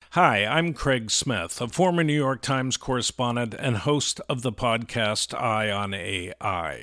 Hi, I'm Craig Smith, a former New York Times correspondent and host of the podcast Eye on AI.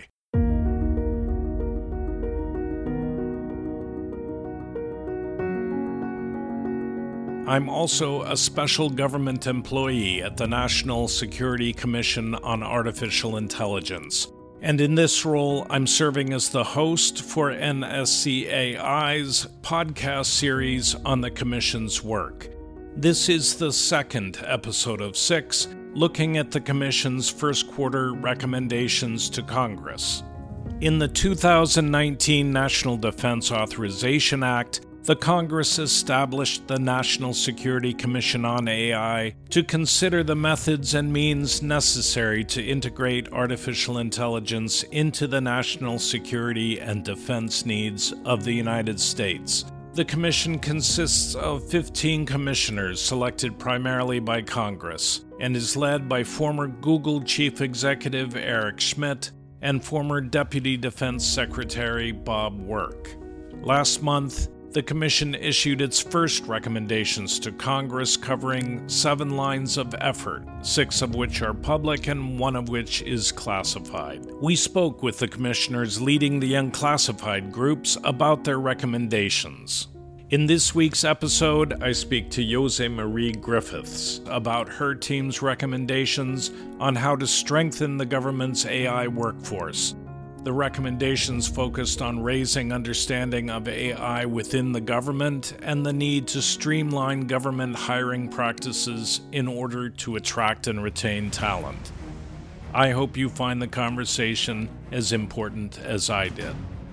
I'm also a special government employee at the National Security Commission on Artificial Intelligence. And in this role, I'm serving as the host for NSCAI's podcast series on the Commission's work. This is the second episode of 6, looking at the Commission's first quarter recommendations to Congress. In the 2019 National Defense Authorization Act, the Congress established the National Security Commission on AI to consider the methods and means necessary to integrate artificial intelligence into the national security and defense needs of the United States. The commission consists of 15 commissioners selected primarily by Congress and is led by former Google Chief Executive Eric Schmidt and former Deputy Defense Secretary Bob Work. Last month, the Commission issued its first recommendations to Congress covering 7 lines of effort, 6 of which are public and 1 of which is classified. We spoke with the commissioners leading the unclassified groups about their recommendations. In this week's episode, I speak to Jose Marie Griffiths about her team's recommendations on how to strengthen the government's AI workforce. The recommendations focused on raising understanding of AI within the government and the need to streamline government hiring practices in order to attract and retain talent. I hope you find the conversation as important as I did.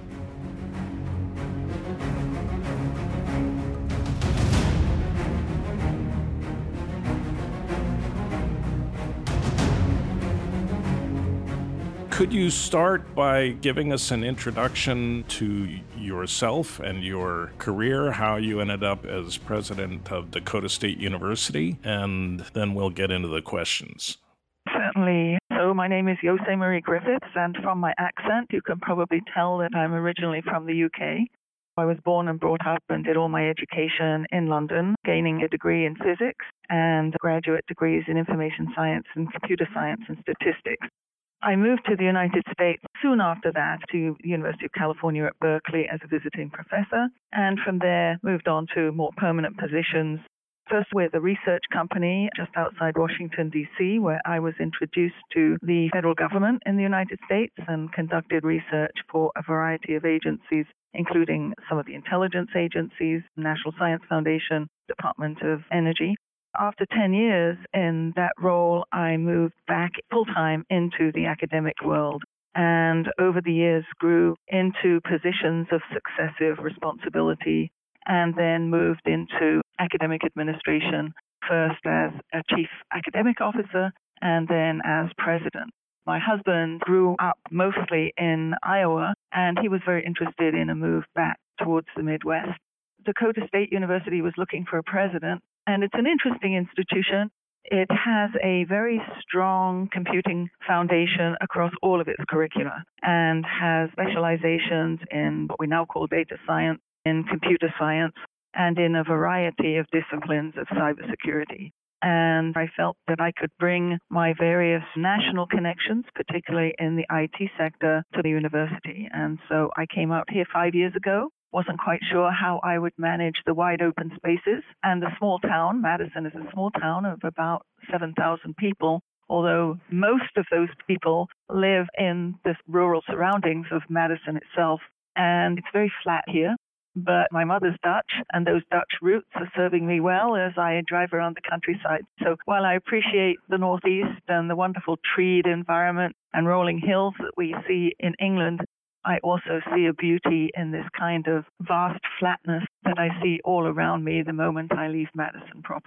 Could you start by giving us an introduction to yourself and your career, how you ended up as president of Dakota State University, and then we'll get into the questions. Certainly. So my name is Jose Marie Griffiths, and from my accent, you can probably tell that I'm originally from the UK. I was born and brought up and did all my education in London, gaining a degree in physics and graduate degrees in information science and computer science and statistics. I moved to the United States soon after that to the University of California at Berkeley as a visiting professor, and from there moved on to more permanent positions, first with a research company just outside Washington, D.C., where I was introduced to the federal government in the United States and conducted research for a variety of agencies, including some of the intelligence agencies, National Science Foundation, Department of Energy. After 10 years in that role, I moved back full-time into the academic world and over the years grew into positions of successive responsibility and then moved into academic administration, first as a chief academic officer and then as president. My husband grew up mostly in Iowa, and he was very interested in a move back towards the Midwest. Dakota State University was looking for a president, and it's an interesting institution. It has a very strong computing foundation across all of its curricula and has specializations in what we now call data science, in computer science, and in a variety of disciplines of cybersecurity. And I felt that I could bring my various national connections, particularly in the IT sector, to the university. And so I came out here 5 years ago. Wasn't quite sure how I would manage the wide open spaces and the small town. Madison is a small town of about 7,000 people, although most of those people live in the rural surroundings of Madison itself. And it's very flat here. But my mother's Dutch, and those Dutch roots are serving me well as I drive around the countryside. So while I appreciate the Northeast and the wonderful treed environment and rolling hills that we see in England, I also see a beauty in this kind of vast flatness that I see all around me the moment I leave Madison proper.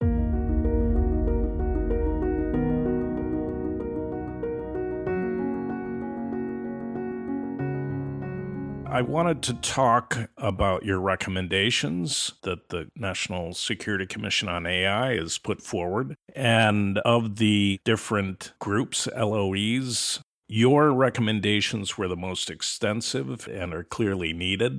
I wanted to talk about your recommendations that the National Security Commission on AI has put forward. And of the different groups, LOEs, your recommendations were the most extensive and are clearly needed.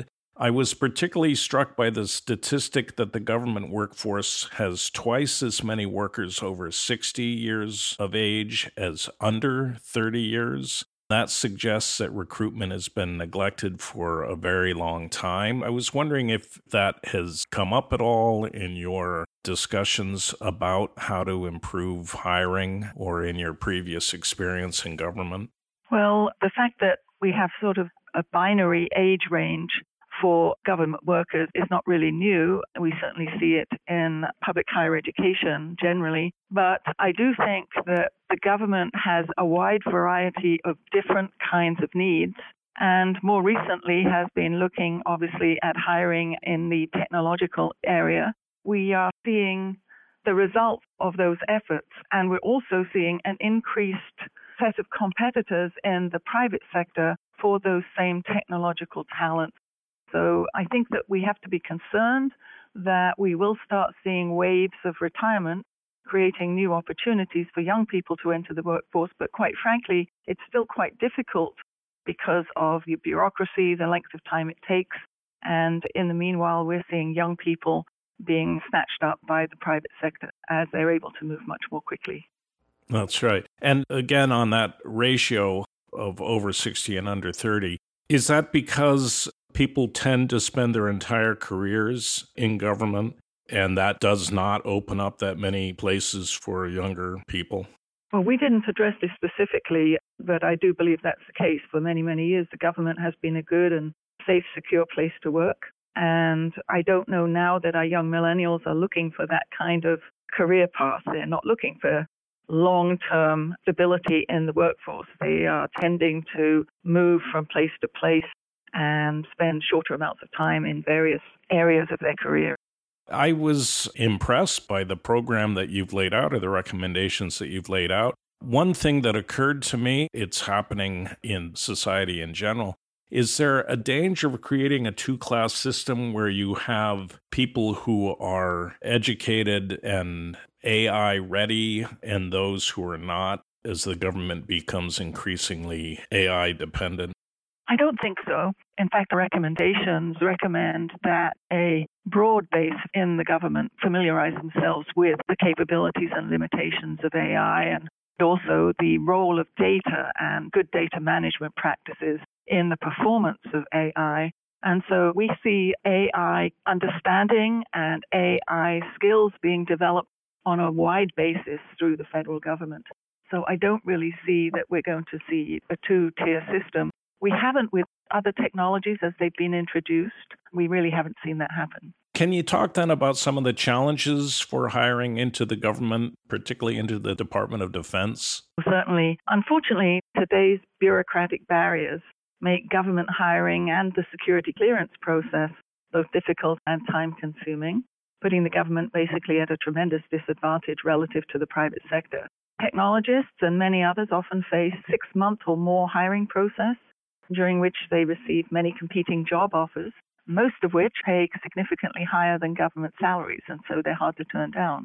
I was particularly struck by the statistic that the government workforce has twice as many workers over 60 years of age as under 30 years. That suggests that recruitment has been neglected for a very long time. I was wondering if that has come up at all in your discussions about how to improve hiring or in your previous experience in government. Well, the fact that we have sort of a binary age range for government workers is not really new. We certainly see it in public higher education generally. But I do think that the government has a wide variety of different kinds of needs, and more recently has been looking obviously at hiring in the technological area. We are seeing the results of those efforts, and we're also seeing an increased set of competitors in the private sector for those same technological talents. So I think that we have to be concerned that we will start seeing waves of retirement, creating new opportunities for young people to enter the workforce. But quite frankly, it's still quite difficult because of the bureaucracy, the length of time it takes. And in the meanwhile, we're seeing young people being snatched up by the private sector as they're able to move much more quickly. That's right. And again, on that ratio of over 60 and under 30, is that because people tend to spend their entire careers in government, and that does not open up that many places for younger people? Well, we didn't address this specifically, but I do believe that's the case. For many, many years, the government has been a good and safe, secure place to work. And I don't know now that our young millennials are looking for that kind of career path. They're not looking for long-term stability in the workforce. They are tending to move from place to place and spend shorter amounts of time in various areas of their career. I was impressed by the program that you've laid out or the recommendations that you've laid out. One thing that occurred to me, it's happening in society in general, is there a danger of creating a two-class system where you have people who are educated and AI ready and those who are not, as the government becomes increasingly AI dependent? I don't think so. In fact, the recommendations recommend that a broad base in the government familiarize themselves with the capabilities and limitations of AI, and also the role of data and good data management practices in the performance of AI. And so we see AI understanding and AI skills being developed on a wide basis through the federal government. So I don't really see that we're going to see a two-tier system. We haven't with other technologies as they've been introduced. We really haven't seen that happen. Can you talk then about some of the challenges for hiring into the government, particularly into the Department of Defense? Certainly. Unfortunately, today's bureaucratic barriers make government hiring and the security clearance process both difficult and time-consuming, putting the government basically at a tremendous disadvantage relative to the private sector. Technologists and many others often face 6-month or more hiring process, during which they receive many competing job offers, most of which pay significantly higher than government salaries, and so they're hard to turn down.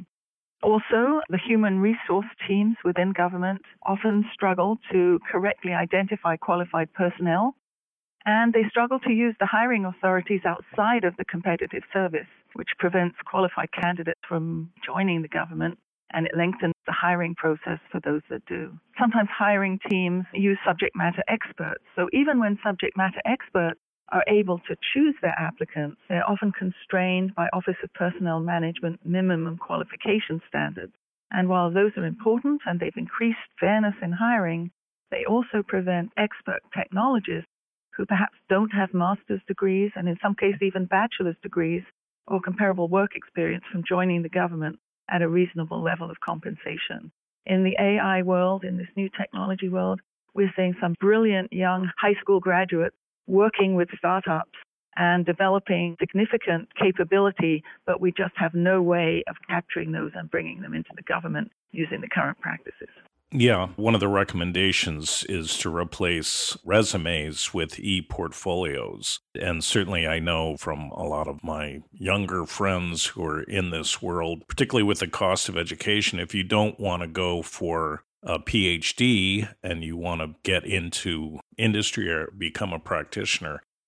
Also, the human resource teams within government often struggle to correctly identify qualified personnel, and they struggle to use the hiring authorities outside of the competitive service, which prevents qualified candidates from joining the government, and it lengthens the hiring process for those that do. Sometimes hiring teams use subject matter experts. So even when subject matter experts are able to choose their applicants, they're often constrained by Office of Personnel Management minimum qualification standards. And while those are important and they've increased fairness in hiring, they also prevent expert technologists who perhaps don't have master's degrees and in some cases even bachelor's degrees or comparable work experience from joining the government at a reasonable level of compensation. In the AI world, in this new technology world, we're seeing some brilliant young high school graduates working with startups and developing significant capability, but we just have no way of capturing those and bringing them into the government using the current practices. Yeah, one of the recommendations is to replace resumes with e-portfolios. And certainly I know from a lot of my younger friends who are in this world, particularly with the cost of education, if you don't want to go for a PhD and you want to get into industry or become a practitioner,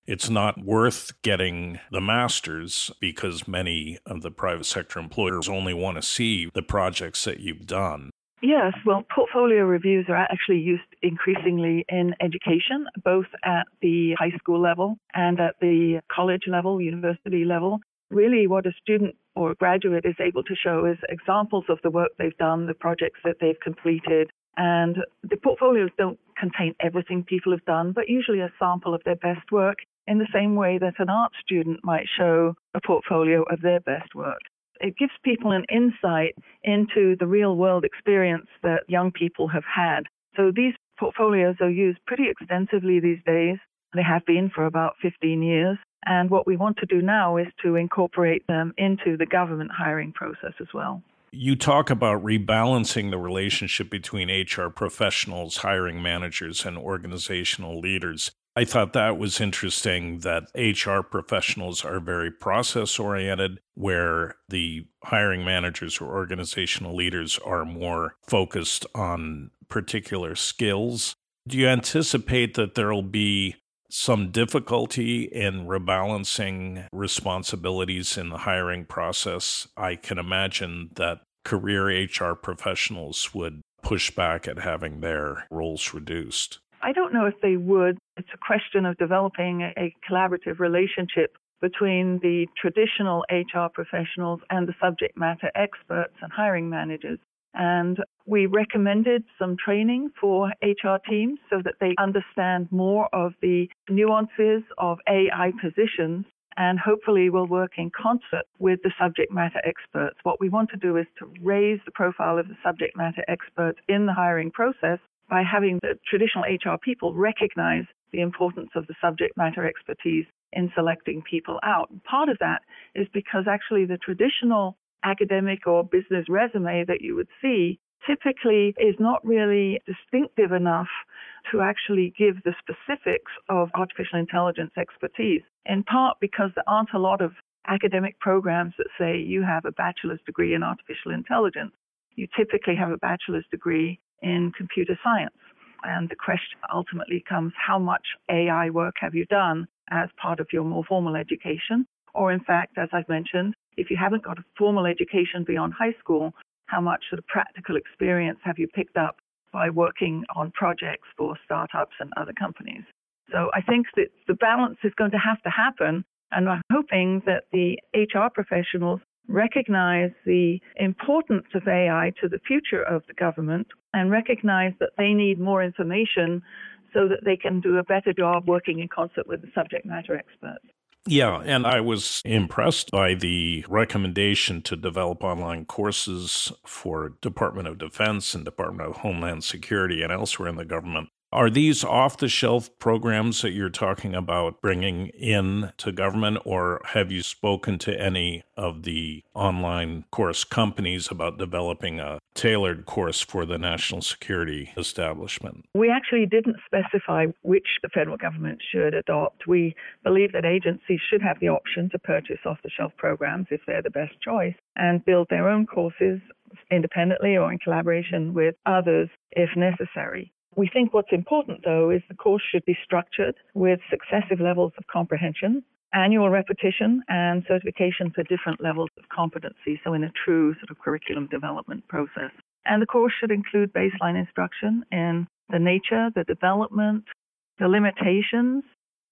it's not worth getting the master's because many of the private sector employers only want to see the projects that you've done. Yes, well, portfolio reviews are actually used increasingly in education, both at the high school level and at the college level, university level. Really, what a student or a graduate is able to show is examples of the work they've done, the projects that they've completed. And the portfolios don't contain everything people have done, but usually a sample of their best work in the same way that an art student might show a portfolio of their best work. It gives people an insight into the real world experience that young people have had. So these portfolios are used pretty extensively these days. They have been for about 15 years. And what we want to do now is to incorporate them into the government hiring process as well. You talk about rebalancing the relationship between HR professionals, hiring managers, and organizational leaders. I thought that was interesting that HR professionals are very process-oriented, where the hiring managers or organizational leaders are more focused on particular skills. Do you anticipate that there will be some difficulty in rebalancing responsibilities in the hiring process? I can imagine that career HR professionals would push back at having their roles reduced. I don't know if they would. It's a question of developing a collaborative relationship between the traditional HR professionals and the subject matter experts and hiring managers. And we recommended some training for HR teams so that they understand more of the nuances of AI positions, and hopefully will work in concert with the subject matter experts. What we want to do is to raise the profile of the subject matter experts in the hiring process by having the traditional HR people recognize the importance of the subject matter expertise in selecting people out. And part of that is because actually the traditional academic or business resume that you would see typically is not really distinctive enough to actually give the specifics of artificial intelligence expertise, in part because there aren't a lot of academic programs that say you have a bachelor's degree in artificial intelligence. You typically have a bachelor's degree in computer science. And the question ultimately comes, how much AI work have you done as part of your more formal education? Or in fact, as I've mentioned, if you haven't got a formal education beyond high school, how much sort of practical experience have you picked up by working on projects for startups and other companies? So I think that the balance is going to happen, and I'm hoping that the HR professionals recognize the importance of AI to the future of the government and recognize that they need more information so that they can do a better job working in concert with the subject matter experts. Yeah, and I was impressed by the recommendation to develop online courses for Department of Defense and Department of Homeland Security and elsewhere in the government. Are these off-the-shelf programs that you're talking about bringing in to government, or have you spoken to any of the online course companies about developing a tailored course for the national security establishment? We actually didn't specify which the federal government should adopt. We believe that agencies should have the option to purchase off-the-shelf programs if they're the best choice and build their own courses independently or in collaboration with others if necessary. We think what's important, though, is the course should be structured with successive levels of comprehension, annual repetition, and certification for different levels of competency, so in a true sort of curriculum development process. And the course should include baseline instruction in the nature, the development, the limitations,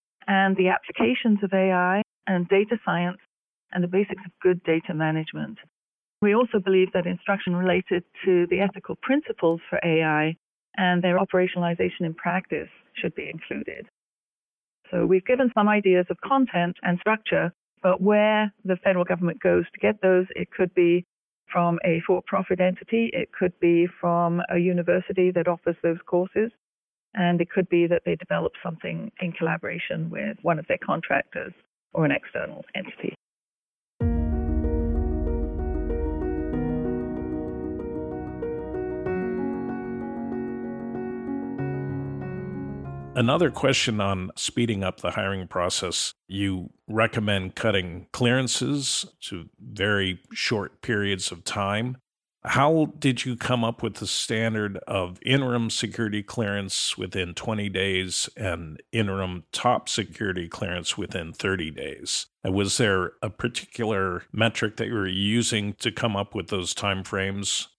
and the applications of AI and data science and the basics of good data management. We also believe that instruction related to the ethical principles for AI and their operationalization in practice should be included. So we've given some ideas of content and structure, but where the federal government goes to get those, it could be from a for-profit entity, it could be from a university that offers those courses, and it could be that they develop something in collaboration with one of their contractors or an external entity. Another question on speeding up the hiring process. You recommend cutting clearances to very short periods of time. How did you come up with the standard of interim security clearance within 20 days and interim top security clearance within 30 days? Was there a particular metric that you were using to come up with those timeframes?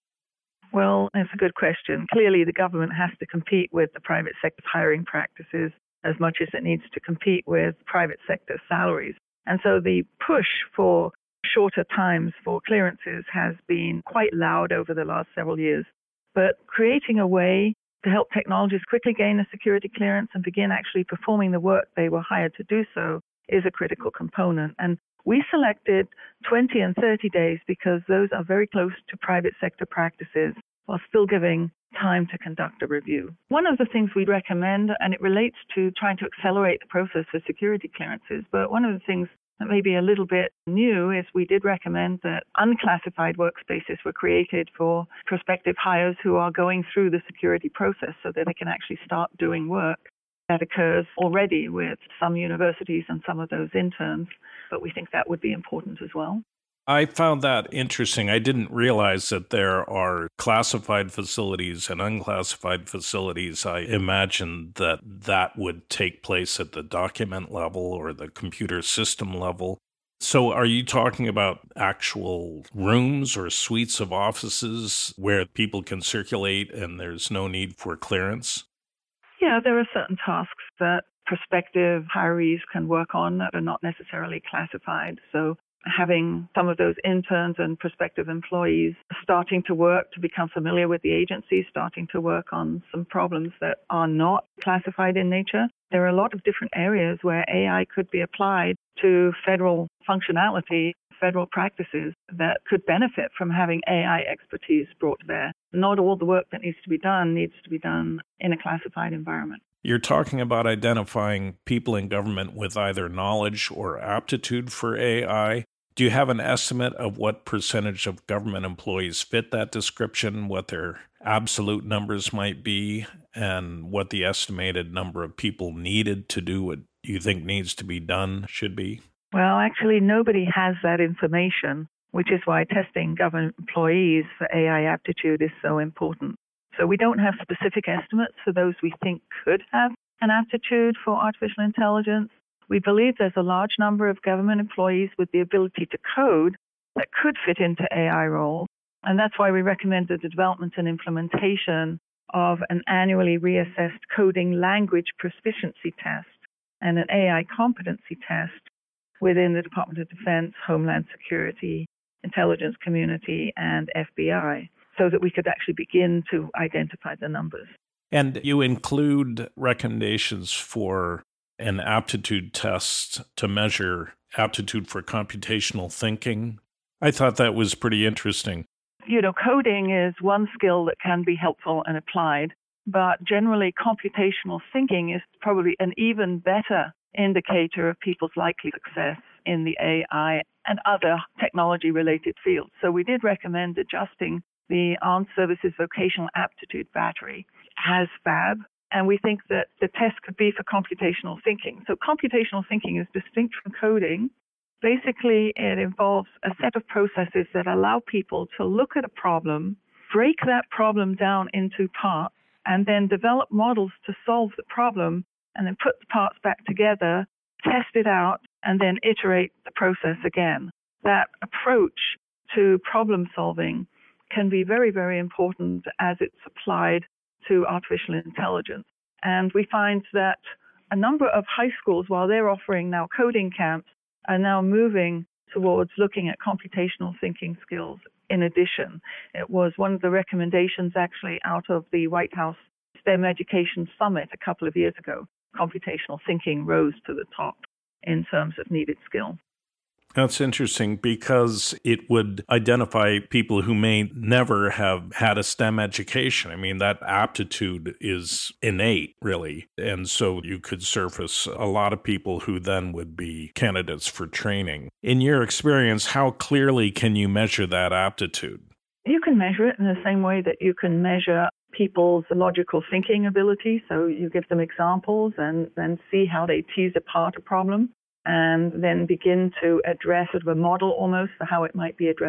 Well, that's a good question. Clearly, the government has to compete with the private sector hiring practices as much as it needs to compete with private sector salaries. And so the push for shorter times for clearances has been quite loud over the last several years. But creating a way to help technologists quickly gain a security clearance and begin actually performing the work they were hired to do so is a critical component. And we selected 20 and 30 days because those are very close to private sector practices while still giving time to conduct a review. One of the things we recommend, and it relates to trying to accelerate the process for security clearances, but one of the things that may be a little bit new is we did recommend that unclassified workspaces were created for prospective hires who are going through the security process so that they can actually start doing work. That occurs already with some universities and some of those interns, but we think that would be important as well. I found that interesting. I didn't realize that there are classified facilities and unclassified facilities. I imagined that that would take place at the document level or the computer system level. So are you talking about actual rooms or suites of offices where people can circulate and there's no need for clearance? Yeah, there are certain tasks that prospective hirees can work on that are not necessarily classified. So having some of those interns and prospective employees starting to work to become familiar with the agency, starting to work on some problems that are not classified in nature. There are a lot of different areas where AI could be applied to federal functionality, federal practices that could benefit from having AI expertise brought to bear. Not all the work that needs to be done in a classified environment. You're talking about identifying people in government with either knowledge or aptitude for AI. Do you have an estimate of what percentage of government employees fit that description, what their absolute numbers might be, and what the estimated number of people needed to do what you think needs to be done should be? Well, actually, nobody has that information, which is why testing government employees for AI aptitude is so important. So we don't have specific estimates for those we think could have an aptitude for artificial intelligence. We believe there's a large number of government employees with the ability to code that could fit into AI roles. And that's why we recommended the development and implementation of an annually reassessed coding language proficiency test and an AI competency test within the Department of Defense, Homeland Security, intelligence community, and FBI, so that we could actually begin to identify the numbers. And you include recommendations for an aptitude test to measure aptitude for computational thinking. I thought that was pretty interesting. Coding is one skill that can be helpful and applied, but generally computational thinking is probably an even better indicator of people's likely success in the AI and other technology-related fields. So we did recommend adjusting the Armed Services Vocational Aptitude Battery as FAB, and we think that the test could be for computational thinking. So computational thinking is distinct from coding. Basically, it involves a set of processes that allow people to look at a problem, break that problem down into parts, and then develop models to solve the problem, and then put the parts back together, test it out, and then iterate the process again. That approach to problem solving can be very, very important as it's applied to artificial intelligence. And we find that a number of high schools, while they're offering now coding camps, are now moving towards looking at computational thinking skills in addition. It was one of the recommendations actually out of the White House STEM Education Summit a couple of years ago. Computational thinking rose to the top in terms of needed skill. That's interesting because it would identify people who may never have had a STEM education. I mean, that aptitude is innate, really. And so you could surface a lot of people who then would be candidates for training. In your experience, how clearly can you measure that aptitude? You can measure it in the same way that you can measure people's logical thinking ability. So you give them examples and then see how they tease apart a problem, and then begin to address sort of a model almost for how it might be addressed.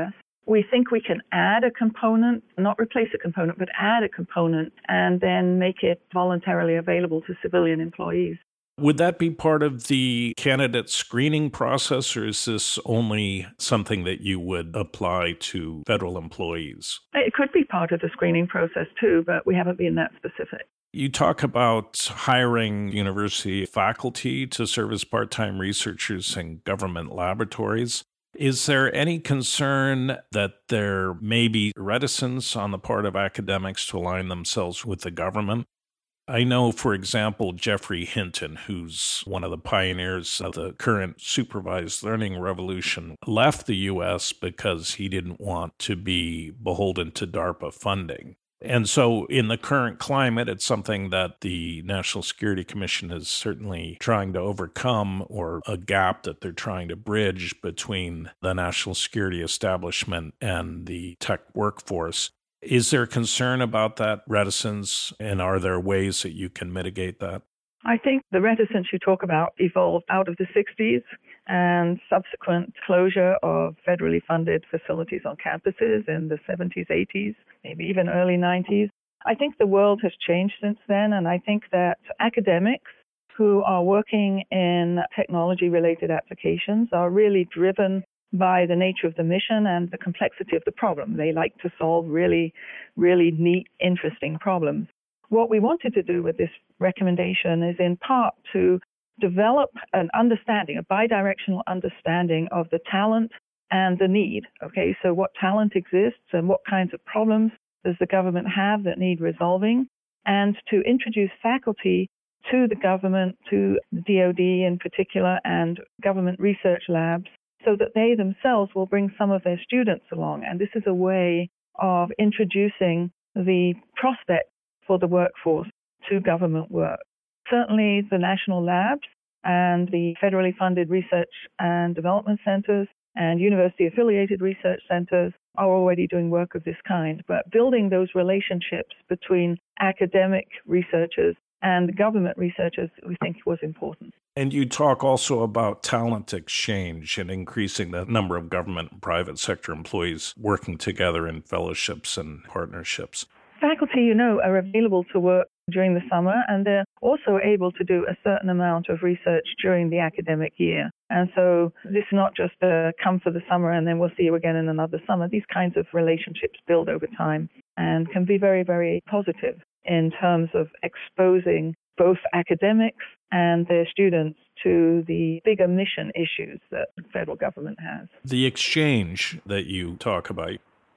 We think we can add a component, not replace a component, but add a component and then make it voluntarily available to civilian employees. Would that be part of the candidate screening process, or is this only something that you would apply to federal employees? It could be part of the screening process too, but we haven't been that specific. You talk about hiring university faculty to serve as part-time researchers in government laboratories. Is there any concern that there may be reticence on the part of academics to align themselves with the government? I know, for example, Geoffrey Hinton, who's one of the pioneers of the current supervised learning revolution, left the U.S. because he didn't want to be beholden to DARPA funding. And so in the current climate, it's something that the National Security Commission is certainly trying to overcome, or a gap that they're trying to bridge between the national security establishment and the tech workforce. Is there concern about that reticence, and are there ways that you can mitigate that? I think the reticence you talk about evolved out of the 60s and subsequent closure of federally funded facilities on campuses in the 70s, 80s, maybe even early 90s. I think the world has changed since then, and I think that academics who are working in technology-related applications are really driven by the nature of the mission and the complexity of the problem. They like to solve really, really neat, interesting problems. What we wanted to do with this recommendation is in part to develop an understanding, a bidirectional understanding of the talent and the need. Okay, so what talent exists and what kinds of problems does the government have that need resolving, and to introduce faculty to the government, to the DoD in particular, and government research labs, so that they themselves will bring some of their students along. And this is a way of introducing the prospect for the workforce to government work. Certainly the national labs and the federally funded research and development centers and university-affiliated research centers are already doing work of this kind. But building those relationships between academic researchers and government researchers, we think, was important. And you talk also about talent exchange and increasing the number of government and private sector employees working together in fellowships and partnerships. Faculty, are available to work during the summer, and they're also able to do a certain amount of research during the academic year. And so this is not just come for the summer and then we'll see you again in another summer. These kinds of relationships build over time and can be very, very positive in terms of exposing both academics and their students to the bigger mission issues that the federal government has. The exchange that you talk about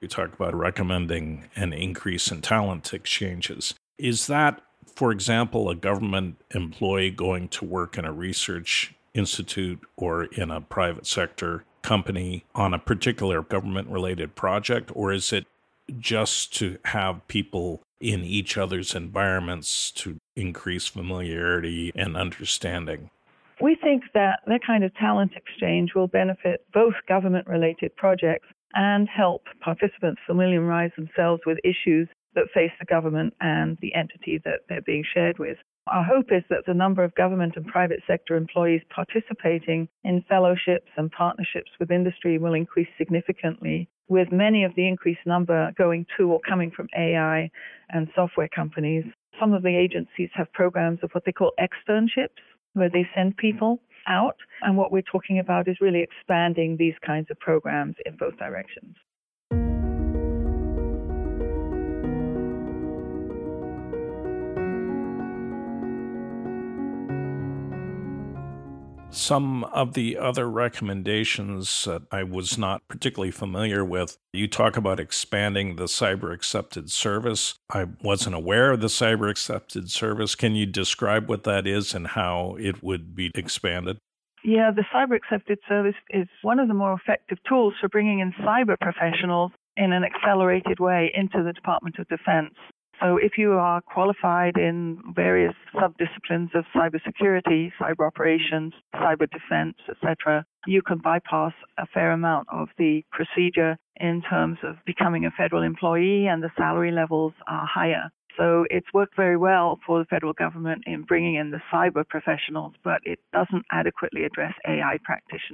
recommending an increase in talent exchanges. Is that, for example, a government employee going to work in a research institute or in a private sector company on a particular government-related project, or is it just to have people in each other's environments to increase familiarity and understanding? We think that kind of talent exchange will benefit both government-related projects and help participants familiarize themselves with issues that face the government and the entity that they're being shared with. Our hope is that the number of government and private sector employees participating in fellowships and partnerships with industry will increase significantly, with many of the increased number going to or coming from AI and software companies. Some of the agencies have programs of what they call externships, where they send people out. And what we're talking about is really expanding these kinds of programs in both directions. Some of the other recommendations that I was not particularly familiar with, you talk about expanding the cyber accepted service. I wasn't aware of the cyber accepted service. Can you describe what that is and how it would be expanded? Yeah, the cyber accepted service is one of the more effective tools for bringing in cyber professionals in an accelerated way into the Department of Defense. So if you are qualified in various subdisciplines of cybersecurity, cyber operations, cyber defense, etc., you can bypass a fair amount of the procedure in terms of becoming a federal employee, and the salary levels are higher. So it's worked very well for the federal government in bringing in the cyber professionals, but it doesn't adequately address AI practitioners.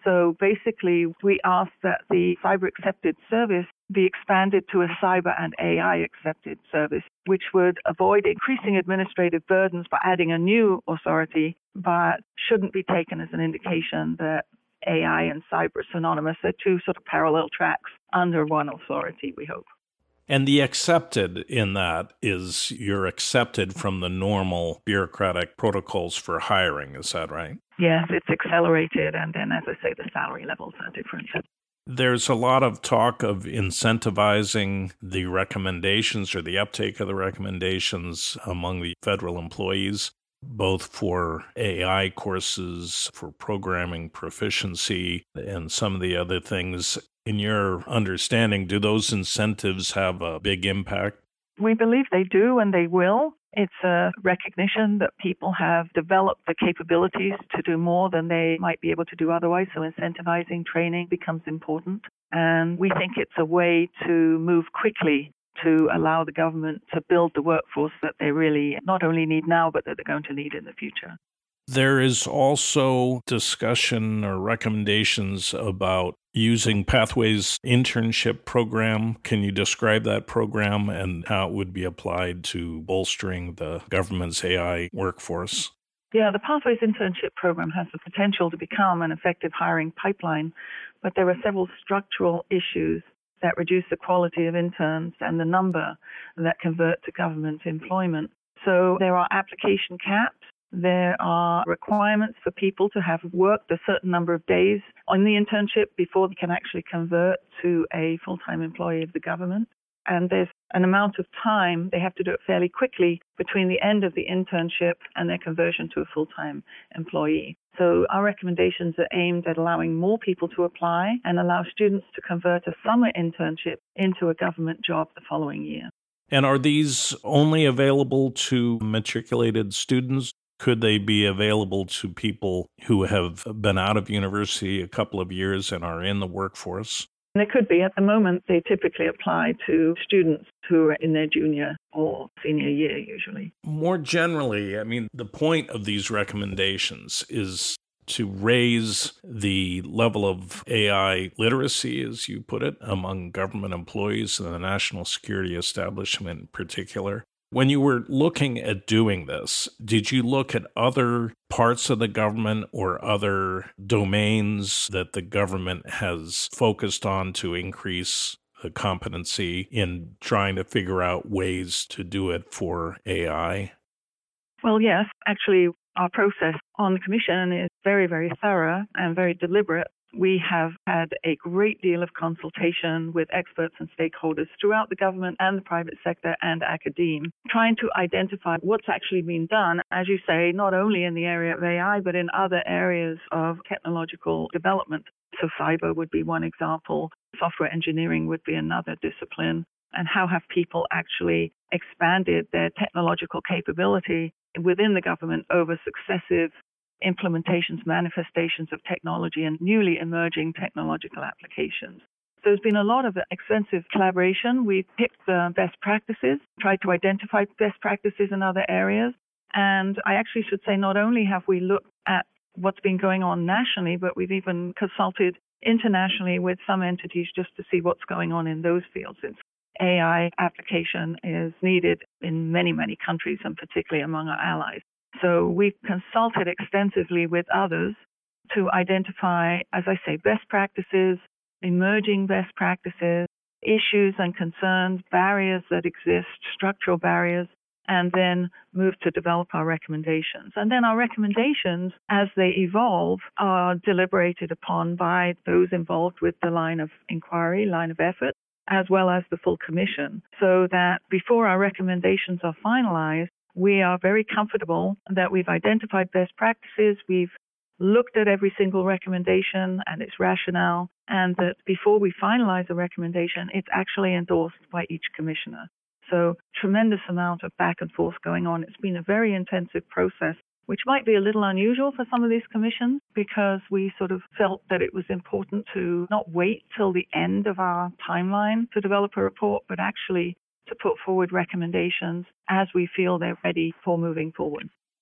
So basically, we asked that the cyber accepted service be expanded to a cyber and AI accepted service, which would avoid increasing administrative burdens by adding a new authority, but shouldn't be taken as an indication that AI and cyber are synonymous. They're two sort of parallel tracks under one authority, we hope. And the accepted in that is you're accepted from the normal bureaucratic protocols for hiring. Is that right? Yes, it's accelerated. And then, as I say, the salary levels are different. There's a lot of talk of incentivizing the recommendations or the uptake of the recommendations among the federal employees, both for AI courses, for programming proficiency, and some of the other things. In your understanding, do those incentives have a big impact? We believe they do, and they will. It's a recognition that people have developed the capabilities to do more than they might be able to do otherwise. So incentivizing training becomes important. And we think it's a way to move quickly to allow the government to build the workforce that they really not only need now, but that they're going to need in the future. There is also discussion or recommendations about using Pathways internship program. Can you describe that program and how it would be applied to bolstering the government's AI workforce? Yeah, the Pathways internship program has the potential to become an effective hiring pipeline, but there are several structural issues that reduce the quality of interns and the number that convert to government employment. So there are application caps. There are requirements for people to have worked a certain number of days on the internship before they can actually convert to a full-time employee of the government. And there's an amount of time, they have to do it fairly quickly, between the end of the internship and their conversion to a full-time employee. So our recommendations are aimed at allowing more people to apply and allow students to convert a summer internship into a government job the following year. And are these only available to matriculated students? Could they be available to people who have been out of university a couple of years and are in the workforce? They could be. At the moment, they typically apply to students who are in their junior or senior year, usually. More generally, the point of these recommendations is to raise the level of AI literacy, as you put it, among government employees and the national security establishment in particular. When you were looking at doing this, did you look at other parts of the government or other domains that the government has focused on to increase the competency in trying to figure out ways to do it for AI? Well, yes. Actually, our process on the Commission is very, very thorough and very deliberate. We have had a great deal of consultation with experts and stakeholders throughout the government and the private sector and academia, trying to identify what's actually been done, as you say, not only in the area of AI, but in other areas of technological development. So cyber would be one example, software engineering would be another discipline, and how have people actually expanded their technological capability within the government over successive implementations, manifestations of technology, and newly emerging technological applications. So there's been a lot of extensive collaboration. We've picked best practices, tried to identify best practices in other areas. And I actually should say not only have we looked at what's been going on nationally, but we've even consulted internationally with some entities just to see what's going on in those fields. Since AI application is needed in many, many countries, and particularly among our allies. So we've consulted extensively with others to identify, as I say, best practices, emerging best practices, issues and concerns, barriers that exist, structural barriers, and then move to develop our recommendations. And then our recommendations, as they evolve, are deliberated upon by those involved with the line of inquiry, line of effort, as well as the full commission, so that before our recommendations are finalized, we are very comfortable that we've identified best practices, we've looked at every single recommendation and its rationale, and that before we finalize a recommendation, it's actually endorsed by each commissioner. So tremendous amount of back and forth going on. It's been a very intensive process, which might be a little unusual for some of these commissions, because we sort of felt that it was important to not wait till the end of our timeline to develop a report, but actually to put forward recommendations as we feel they're ready for moving forward.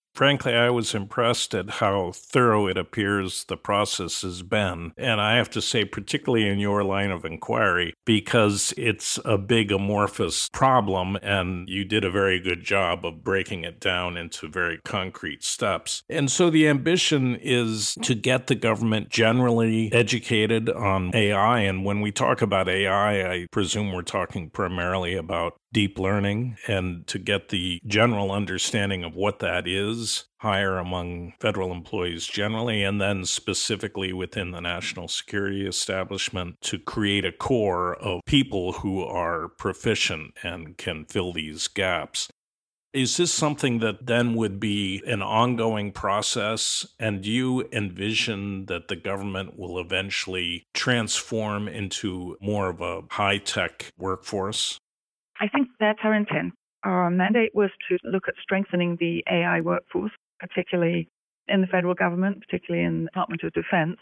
Frankly, I was impressed at how thorough it appears the process has been. And I have to say, particularly in your line of inquiry, because it's a big amorphous problem, and you did a very good job of breaking it down into very concrete steps. And so the ambition is to get the government generally educated on AI. And when we talk about AI, I presume we're talking primarily about deep learning, and to get the general understanding of what that is higher among federal employees generally, and then specifically within the national security establishment to create a core of people who are proficient and can fill these gaps. Is this something that then would be an ongoing process? And do you envision that the government will eventually transform into more of a high-tech workforce? I think that's our intent. Our mandate was to look at strengthening the AI workforce, particularly in the federal government, particularly in the Department of Defense.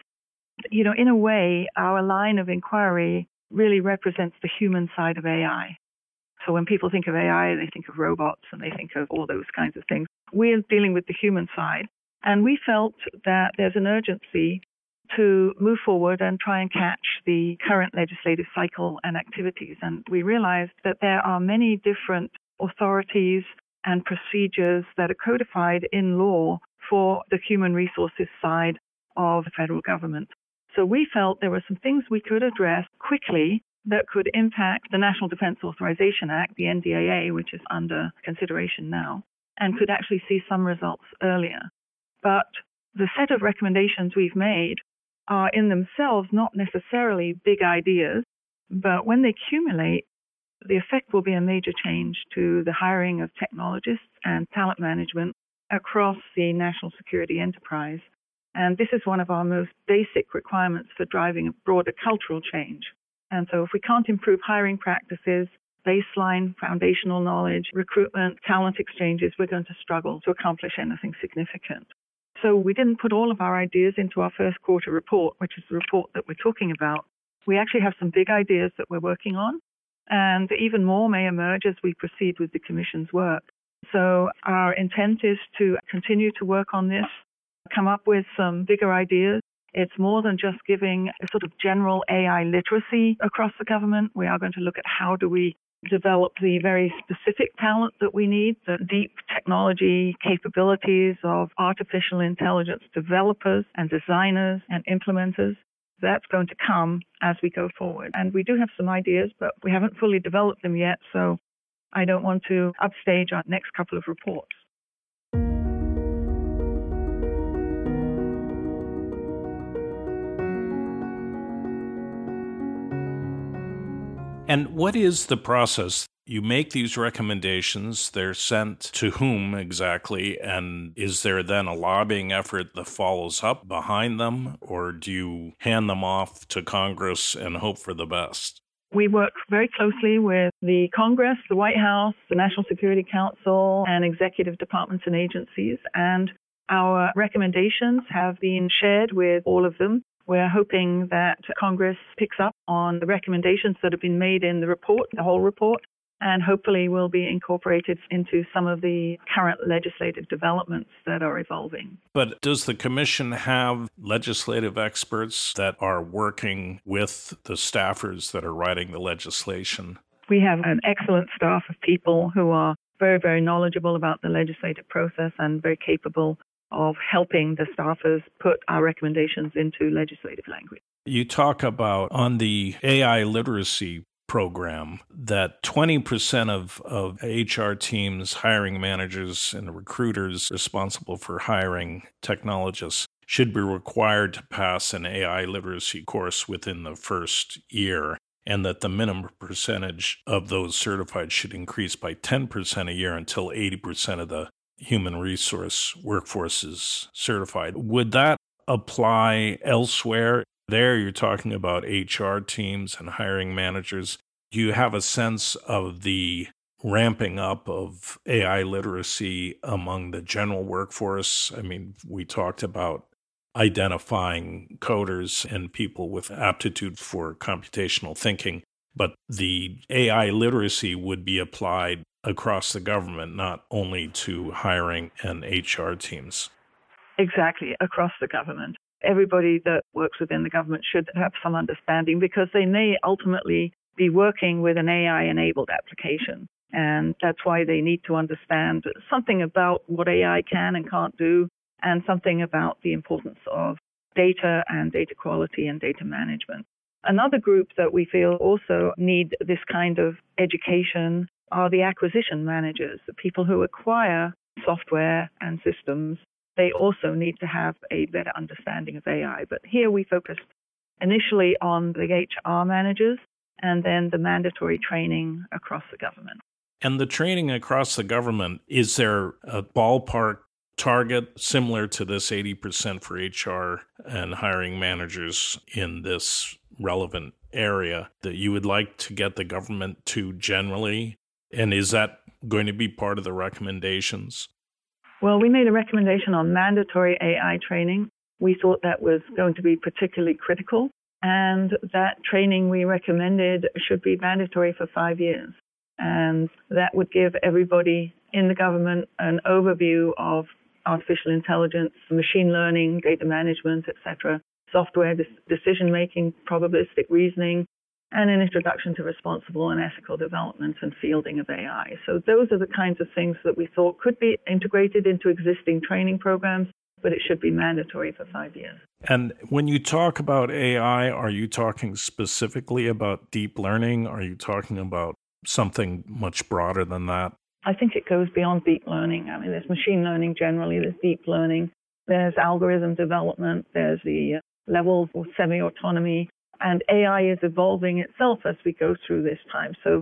In a way, our line of inquiry really represents the human side of AI. So when people think of AI, they think of robots and they think of all those kinds of things. We're dealing with the human side. And we felt that there's an urgency to move forward and try and catch the current legislative cycle and activities. And we realized that there are many different authorities and procedures that are codified in law for the human resources side of the federal government. So we felt there were some things we could address quickly that could impact the National Defense Authorization Act, the NDAA, which is under consideration now, and could actually see some results earlier. But the set of recommendations we've made are in themselves not necessarily big ideas, but when they accumulate, the effect will be a major change to the hiring of technologists and talent management across the national security enterprise. And this is one of our most basic requirements for driving a broader cultural change. And so if we can't improve hiring practices, baseline foundational knowledge, recruitment, talent exchanges, we're going to struggle to accomplish anything significant. So we didn't put all of our ideas into our first quarter report, which is the report that we're talking about. We actually have some big ideas that we're working on, and even more may emerge as we proceed with the Commission's work. So our intent is to continue to work on this, come up with some bigger ideas. It's more than just giving a sort of general AI literacy across the government. We are going to look at how do we develop the very specific talent that we need, the deep technology capabilities of artificial intelligence developers and designers and implementers. That's going to come as we go forward. And we do have some ideas, but we haven't fully developed them yet, so I don't want to upstage our next couple of reports. And what is the process? You make these recommendations, they're sent to whom exactly, and is there then a lobbying effort that follows up behind them, or do you hand them off to Congress and hope for the best? We work very closely with the Congress, the White House, the National Security Council, and executive departments and agencies, and our recommendations have been shared with all of them. We're hoping that Congress picks up on the recommendations that have been made in the report, the whole report, and hopefully will be incorporated into some of the current legislative developments that are evolving. But does the Commission have legislative experts that are working with the staffers that are writing the legislation? We have an excellent staff of people who are very, very knowledgeable about the legislative process and very capable of helping the staffers put our recommendations into legislative language. You talk about on the AI literacy program that 20% of HR teams, hiring managers, and recruiters responsible for hiring technologists should be required to pass an AI literacy course within the first year, and that the minimum percentage of those certified should increase by 10% a year until 80% of the human resource workforce is certified. Would that apply elsewhere? There you're talking about HR teams and hiring managers. Do you have a sense of the ramping up of AI literacy among the general workforce? I mean, we talked about identifying coders and people with aptitude for computational thinking, but the AI literacy would be applied across the government, not only to hiring and HR teams. Exactly, across the government. Everybody that works within the government should have some understanding because they may ultimately be working with an AI-enabled application. And that's why they need to understand something about what AI can and can't do, and something about the importance of data and data quality and data management. Another group that we feel also need this kind of education are the acquisition managers, the people who acquire software and systems. They also need to have a better understanding of AI. But here we focused initially on the HR managers and then the mandatory training across the government. And the training across the government, is there a ballpark target similar to this 80% for HR and hiring managers in this relevant area that you would like to get the government to generally? And is that going to be part of the recommendations? Well, we made a recommendation on mandatory AI training. We thought that was going to be particularly critical, and that training we recommended should be mandatory for 5 years. And that would give everybody in the government an overview of artificial intelligence, machine learning, data management, etc., software decision-making, probabilistic reasoning, and an introduction to responsible and ethical development and fielding of AI. So those are the kinds of things that we thought could be integrated into existing training programs, but it should be mandatory for 5 years. And when you talk about AI, are you talking specifically about deep learning? Are you talking about something much broader than that? I think it goes beyond deep learning. I mean, there's machine learning generally, there's deep learning, there's algorithm development, there's the levels of semi-autonomy, and AI is evolving itself as we go through this time. So,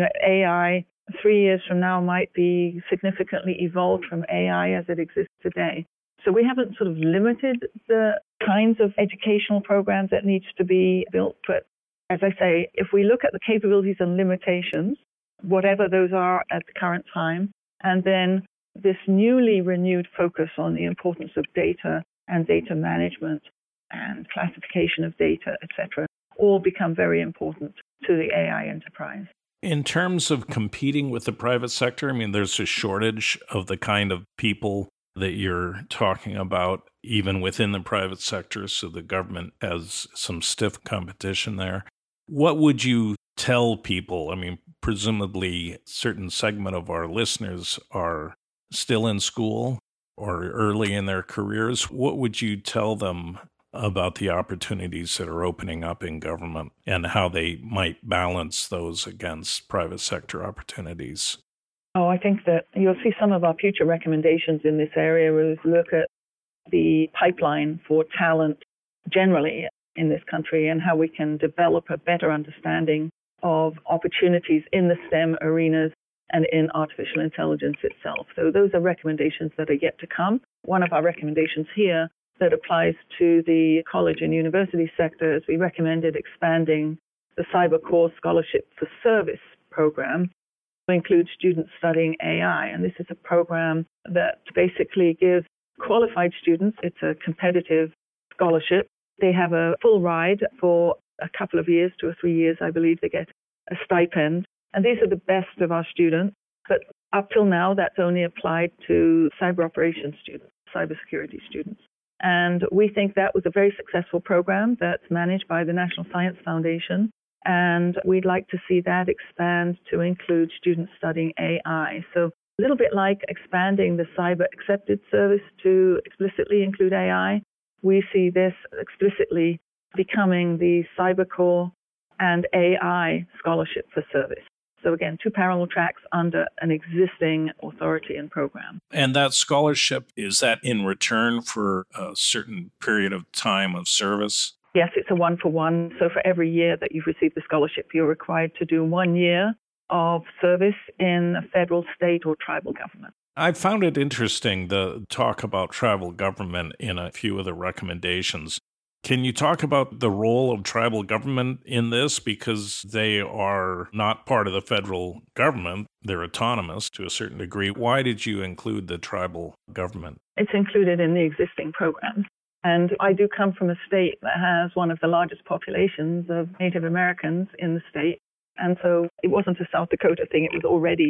AI 3 years from now might be significantly evolved from AI as it exists today. So we haven't sort of limited the kinds of educational programs that needs to be built. But as I say, if we look at the capabilities and limitations, whatever those are at the current time, and then this newly renewed focus on the importance of data and data management and classification of data, etc., all become very important to the AI enterprise. In terms of competing with the private sector, I mean, there's a shortage of the kind of people that you're talking about, even within the private sector, so the government has some stiff competition there. What would you tell people? I mean, presumably a certain segment of our listeners are still in school or early in their careers. What would you tell them about the opportunities that are opening up in government and how they might balance those against private sector opportunities? Oh, I think that you'll see some of our future recommendations in this area. We'll look at the pipeline for talent generally in this country and how we can develop a better understanding of opportunities in the STEM arenas and in artificial intelligence itself. So those are recommendations that are yet to come. One of our recommendations here that applies to the college and university sector is we recommended expanding the Cyber Core Scholarship for Service program to include students studying AI. And this is a program that basically gives qualified students, it's a competitive scholarship. They have a full ride for a couple of years, 2 or 3 years, I believe. They get a stipend. And these are the best of our students. But up till now, that's only applied to cyber operations students, cybersecurity students. And we think that was a very successful program that's managed by the National Science Foundation. And we'd like to see that expand to include students studying AI. So a little bit like expanding the Cyber Accepted Service to explicitly include AI, we see this explicitly becoming the Cyber Core and AI Scholarship for Service. So again, 2 parallel tracks under an existing authority and program. And that scholarship, is that in return for a certain period of time of service? Yes, it's a 1-for-1. So for every year that you've received the scholarship, you're required to do 1 year of service in a federal, state, or tribal government. I found it interesting, the talk about tribal government in a few of the recommendations. Can you talk about the role of tribal government in this? Because they are not part of the federal government. They're autonomous to a certain degree. Why did you include the tribal government? It's included in the existing programs. And I do come from a state that has one of the largest populations of Native Americans in the state. And so it wasn't a South Dakota thing. It was already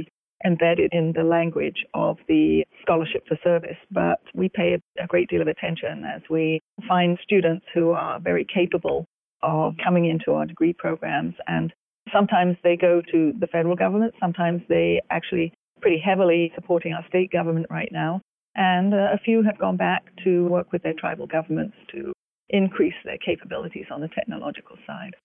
embedded in the language of the scholarship for service. But we pay a great deal of attention as we find students who are very capable of coming into our degree programs. And sometimes they go to the federal government, sometimes they actually pretty heavily supporting our state government right now. And a few have gone back to work with their tribal governments to increase their capabilities on the technological side.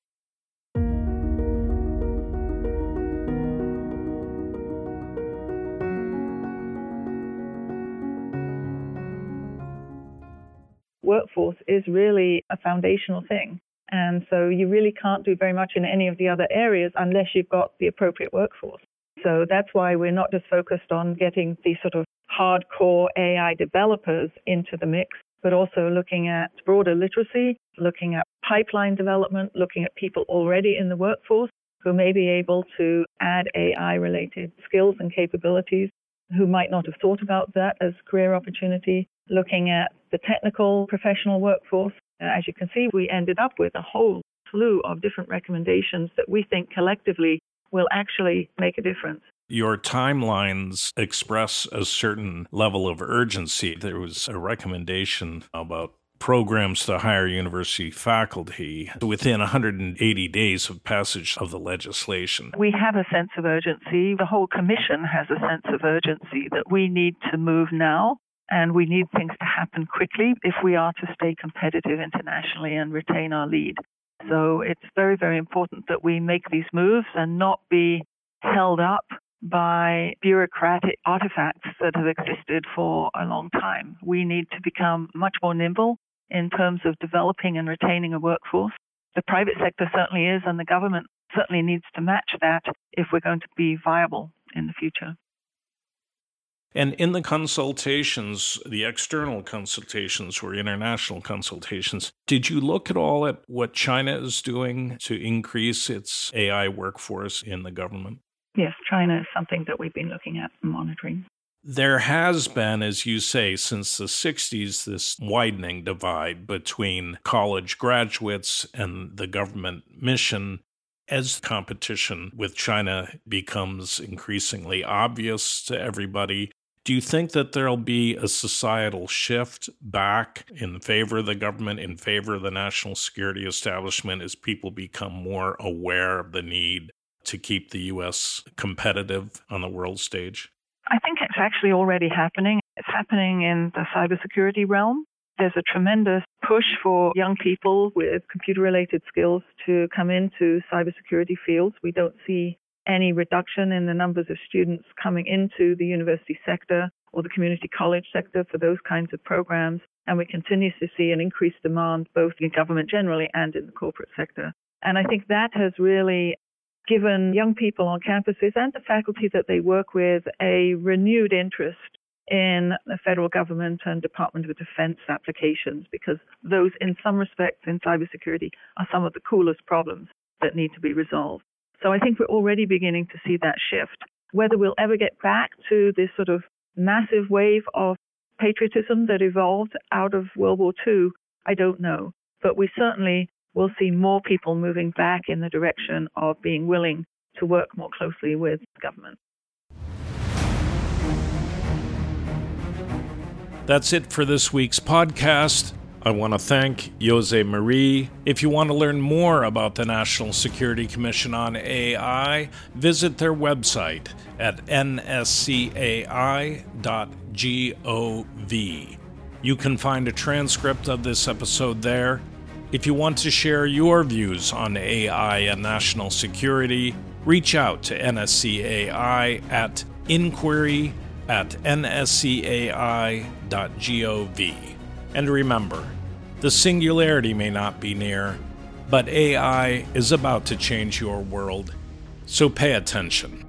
Workforce is really a foundational thing. And so you really can't do very much in any of the other areas unless you've got the appropriate workforce. So that's why we're not just focused on getting these sort of hardcore AI developers into the mix, but also looking at broader literacy, looking at pipeline development, looking at people already in the workforce who may be able to add AI-related skills and capabilities, who might not have thought about that as career opportunity, looking at the technical professional workforce. As you can see, we ended up with a whole slew of different recommendations that we think collectively will actually make a difference. Your timelines express a certain level of urgency. There was a recommendation about programs to hire university faculty within 180 days of passage of the legislation. We have a sense of urgency. The whole commission has a sense of urgency that we need to move now, and we need things to happen quickly if we are to stay competitive internationally and retain our lead. So it's very, very important that we make these moves and not be held up by bureaucratic artifacts that have existed for a long time. We need to become much more nimble in terms of developing and retaining a workforce. The private sector certainly is, and the government certainly needs to match that if we're going to be viable in the future. And in the consultations, the external consultations or international consultations, did you look at all at what China is doing to increase its AI workforce in the government? Yes, China is something that we've been looking at and monitoring. There has been, as you say, since the 60s, this widening divide between college graduates and the government mission. As competition with China becomes increasingly obvious to everybody, do you think that there'll be a societal shift back in favor of the government, in favor of the national security establishment, as people become more aware of the need to keep the U.S. competitive on the world stage? I think it's actually already happening. It's happening in the cybersecurity realm. There's a tremendous push for young people with computer-related skills to come into cybersecurity fields. We don't see any reduction in the numbers of students coming into the university sector or the community college sector for those kinds of programs. And we continue to see an increased demand both in government generally and in the corporate sector. And I think that has really given young people on campuses and the faculty that they work with a renewed interest in the federal government and Department of Defense applications, because those, in some respects, in cybersecurity, are some of the coolest problems that need to be resolved. So I think we're already beginning to see that shift. Whether we'll ever get back to this sort of massive wave of patriotism that evolved out of World War II, I don't know. But we certainly will see more people moving back in the direction of being willing to work more closely with government. That's it for this week's podcast. I want to thank Jose Marie. If you want to learn more about the National Security Commission on AI, visit their website at nscai.gov. You can find a transcript of this episode there. If you want to share your views on AI and national security, reach out to NSCAI at inquiry@nscai.gov. And remember, the singularity may not be near, but AI is about to change your world. So pay attention.